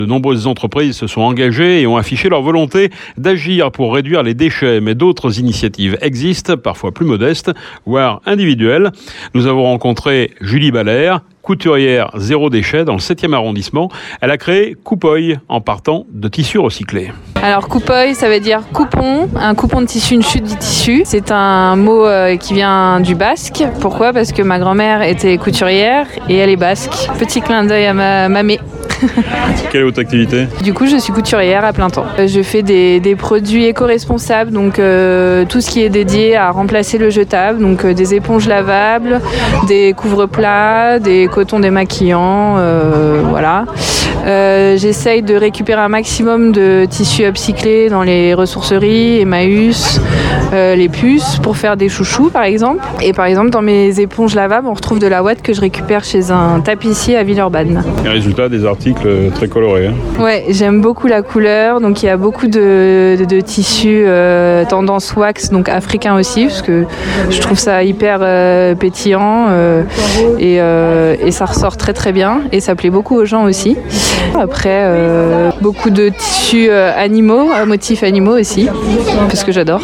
De nombreuses entreprises se sont engagées et ont affiché leur volonté d'agir pour réduire les déchets, mais d'autres initiatives existent, parfois plus modestes, voire individuelles. Nous avons rencontré Julie Baller, couturière zéro déchet dans le 7e arrondissement. Elle a créé Coupoy en partant de tissus recyclés. Alors Coupoy, ça veut dire coupon, un coupon de tissu, une chute du tissu. C'est un mot qui vient du basque. Pourquoi ? Parce que ma grand-mère était couturière et elle est basque. Petit clin d'œil à ma mamie. Quelle est votre activité ? Du coup, je suis couturière à plein temps. Je fais des produits éco-responsables, donc tout ce qui est dédié à remplacer le jetable, donc des éponges lavables, des couvre-plats, des cotons démaquillants, voilà. J'essaye de récupérer un maximum de tissus upcyclés dans les ressourceries, Emmaüs, les puces pour faire des chouchous par exemple. Et par exemple dans mes éponges lavables, on retrouve de la ouate que je récupère chez un tapissier à Villeurbanne. Et résultat, des articles très colorés. Ouais, j'aime beaucoup la couleur, donc il y a beaucoup de tissus tendance wax, donc africain aussi, parce que je trouve ça hyper pétillant et ça ressort très très bien et ça plaît beaucoup aux gens aussi. Après, beaucoup de tissus animaux, motifs animaux aussi, parce que j'adore.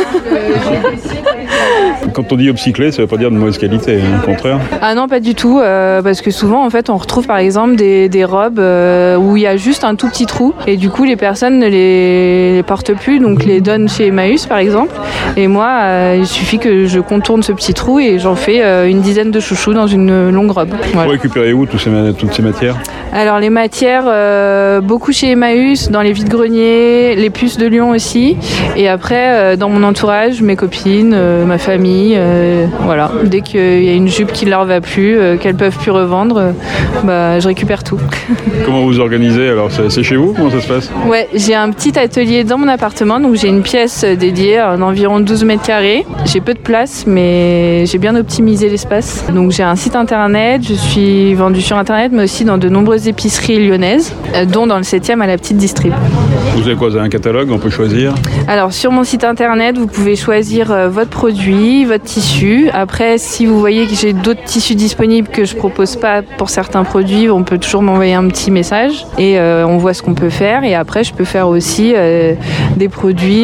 Quand on dit upcyclé, ça ne veut pas dire de mauvaise qualité, au contraire. Ah non, pas du tout, parce que souvent, en fait, on retrouve par exemple des robes où il y a juste un tout petit trou, et du coup, les personnes ne les portent plus, donc les donnent chez Emmaüs, par exemple. Et moi, il suffit que je contourne ce petit trou et j'en fais une dizaine de chouchous dans une longue robe. Voilà. Vous récupérez où toutes ces matières ? Alors les matières, beaucoup chez Emmaüs, dans les vides-greniers, les puces de Lyon aussi. Et après, dans mon entourage, mes copines, ma famille, voilà. Dès qu'il y a une jupe qui ne leur va plus, qu'elles peuvent plus revendre, je récupère tout. Comment vous organisez alors ? C'est chez vous ? Comment ça se passe ? Ouais, j'ai un petit atelier dans mon appartement, donc j'ai une pièce dédiée d'environ 12 mètres carrés. J'ai peu de place, mais j'ai bien optimisé l'espace. Donc j'ai un site internet, je suis vendue sur internet, mais aussi dans de nombreuses épiceries lyonnaises, dont dans le 7e à la petite distrib. Vous avez quoi ? Vous avez un catalogue, on peut choisir ? Alors sur mon site internet, vous pouvez choisir votre produit, votre tissu. Après, si vous voyez que j'ai d'autres tissus disponibles que je propose pas pour certains produits, on peut toujours m'envoyer un petit message et on voit ce qu'on peut faire. Et après, je peux faire aussi des produits.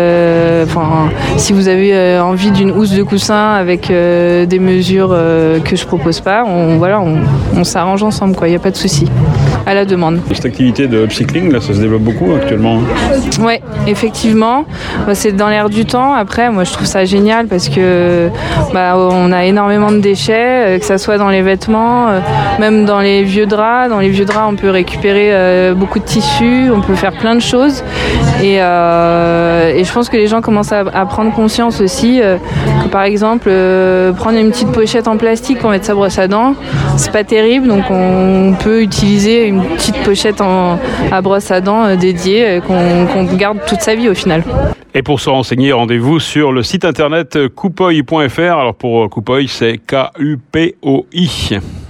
Si vous avez envie d'une housse de coussin avec des mesures que je propose pas, on s'arrange ensemble, quoi. Il n'y a pas de souci. À la demande. Cette activité de upcycling, là, ça se développe beaucoup actuellement. Ouais, effectivement, c'est dans l'air du temps. Après, moi, je trouve ça génial parce que on a énormément de déchets, que ça soit dans les vêtements, même dans les vieux draps. Dans les vieux draps, on peut récupérer beaucoup de tissus, on peut faire plein de choses. Et je pense que les gens commencent à prendre conscience aussi que, par exemple, prendre une petite pochette en plastique pour mettre sa brosse à dents, c'est pas terrible. Donc, on peut utiliser une petite pochette à brosse à dents dédiée qu'on garde toute sa vie au final. Et pour se renseigner, rendez-vous sur le site internet coupoy.fr. Alors pour Coupoy, c'est Kupoi.